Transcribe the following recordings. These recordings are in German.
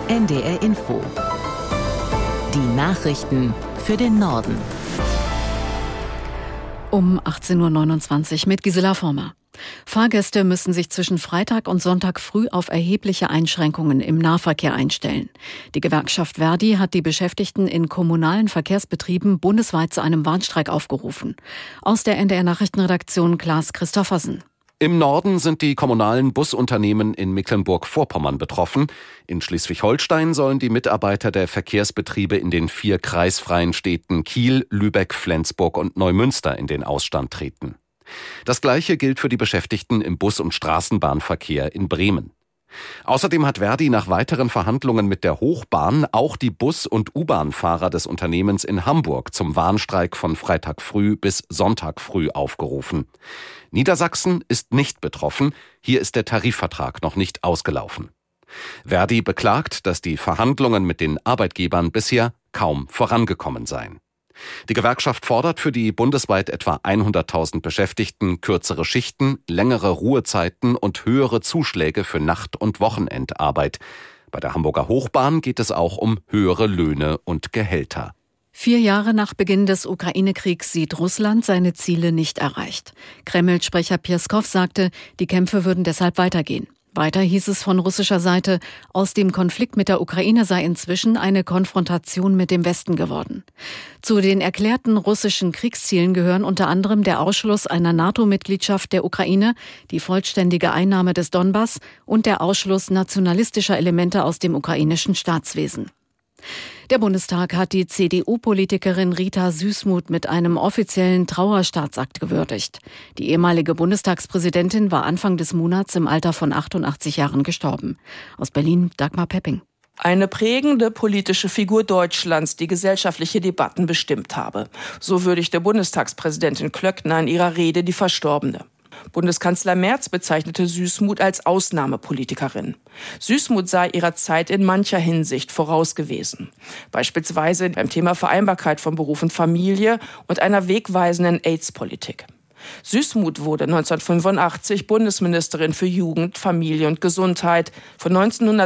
NDR Info. Die Nachrichten für den Norden. Um 18.29 Uhr mit Gisela Former. Fahrgäste müssen sich zwischen Freitag und Sonntag früh auf erhebliche Einschränkungen im Nahverkehr einstellen. Die Gewerkschaft ver.di hat die Beschäftigten in kommunalen Verkehrsbetrieben bundesweit zu einem Warnstreik aufgerufen. Aus der NDR Nachrichtenredaktion Klaas Christoffersen. Im Norden sind die kommunalen Busunternehmen in Mecklenburg-Vorpommern betroffen. In Schleswig-Holstein sollen die Mitarbeiter der Verkehrsbetriebe in den 4 kreisfreien Städten Kiel, Lübeck, Flensburg und Neumünster in den Ausstand treten. Das Gleiche gilt für die Beschäftigten im Bus- und Straßenbahnverkehr in Bremen. Außerdem hat ver.di nach weiteren Verhandlungen mit der Hochbahn auch die Bus- und U-Bahn-Fahrer des Unternehmens in Hamburg zum Warnstreik von Freitag früh bis Sonntag früh aufgerufen. Niedersachsen ist nicht betroffen, hier ist der Tarifvertrag noch nicht ausgelaufen. ver.di beklagt, dass die Verhandlungen mit den Arbeitgebern bisher kaum vorangekommen seien. Die Gewerkschaft fordert für die bundesweit etwa 100.000 Beschäftigten kürzere Schichten, längere Ruhezeiten und höhere Zuschläge für Nacht- und Wochenendarbeit. Bei der Hamburger Hochbahn geht es auch um höhere Löhne und Gehälter. 4 Jahre nach Beginn des Ukraine-Kriegs sieht Russland seine Ziele nicht erreicht. Kreml-Sprecher Pjeskow sagte, die Kämpfe würden deshalb weitergehen. Weiter hieß es von russischer Seite, aus dem Konflikt mit der Ukraine sei inzwischen eine Konfrontation mit dem Westen geworden. Zu den erklärten russischen Kriegszielen gehören unter anderem der Ausschluss einer NATO-Mitgliedschaft der Ukraine, die vollständige Einnahme des Donbass und der Ausschluss nationalistischer Elemente aus dem ukrainischen Staatswesen. Der Bundestag hat die CDU-Politikerin Rita Süssmuth mit einem offiziellen Trauerstaatsakt gewürdigt. Die ehemalige Bundestagspräsidentin war Anfang des Monats im Alter von 88 Jahren gestorben. Aus Berlin Dagmar Pepping. Eine prägende politische Figur Deutschlands, die gesellschaftliche Debatten bestimmt habe. So würdigte Bundestagspräsidentin Klöckner in ihrer Rede die Verstorbene. Bundeskanzler Merz bezeichnete Süssmuth als Ausnahmepolitikerin. Süssmuth sei ihrer Zeit in mancher Hinsicht voraus gewesen. Beispielsweise beim Thema Vereinbarkeit von Beruf und Familie und einer wegweisenden AIDS-Politik. Süssmuth wurde 1985 Bundesministerin für Jugend, Familie und Gesundheit. Von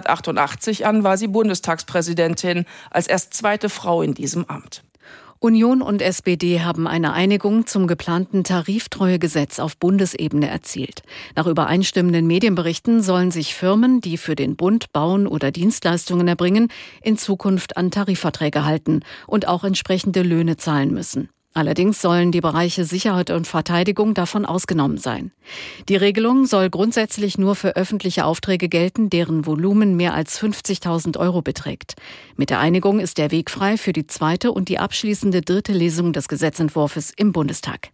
1988 an war sie Bundestagspräsidentin, als erst zweite Frau in diesem Amt. Union und SPD haben eine Einigung zum geplanten Tariftreuegesetz auf Bundesebene erzielt. Nach übereinstimmenden Medienberichten sollen sich Firmen, die für den Bund Bauen oder Dienstleistungen erbringen, in Zukunft an Tarifverträge halten und auch entsprechende Löhne zahlen müssen. Allerdings sollen die Bereiche Sicherheit und Verteidigung davon ausgenommen sein. Die Regelung soll grundsätzlich nur für öffentliche Aufträge gelten, deren Volumen mehr als 50.000 € beträgt. Mit der Einigung ist der Weg frei für die zweite und die abschließende 3. Lesung des Gesetzentwurfs im Bundestag.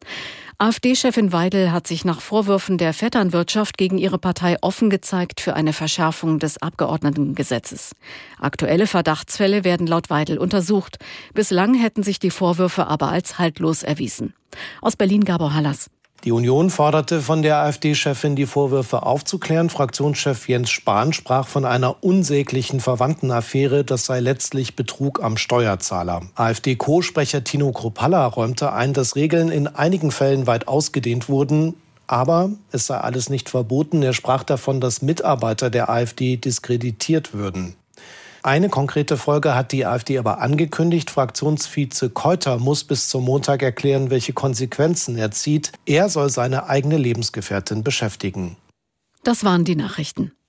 AfD-Chefin Weidel hat sich nach Vorwürfen der Vetternwirtschaft gegen ihre Partei offen gezeigt für eine Verschärfung des Abgeordnetengesetzes. Aktuelle Verdachtsfälle werden laut Weidel untersucht. Bislang hätten sich die Vorwürfe aber als haltlos erwiesen. Aus Berlin Gabor Hallas. Die Union forderte von der AfD-Chefin, die Vorwürfe aufzuklären. Fraktionschef Jens Spahn sprach von einer unsäglichen Verwandtenaffäre. Das sei letztlich Betrug am Steuerzahler. AfD-Co-Sprecher Tino Kruppalla räumte ein, dass Regeln in einigen Fällen weit ausgedehnt wurden. Aber es sei alles nicht verboten. Er sprach davon, dass Mitarbeiter der AfD diskreditiert würden. Eine konkrete Folge hat die AfD aber angekündigt. Fraktionsvize Keuter muss bis zum Montag erklären, welche Konsequenzen er zieht. Er soll seine eigene Lebensgefährtin beschäftigen. Das waren die Nachrichten.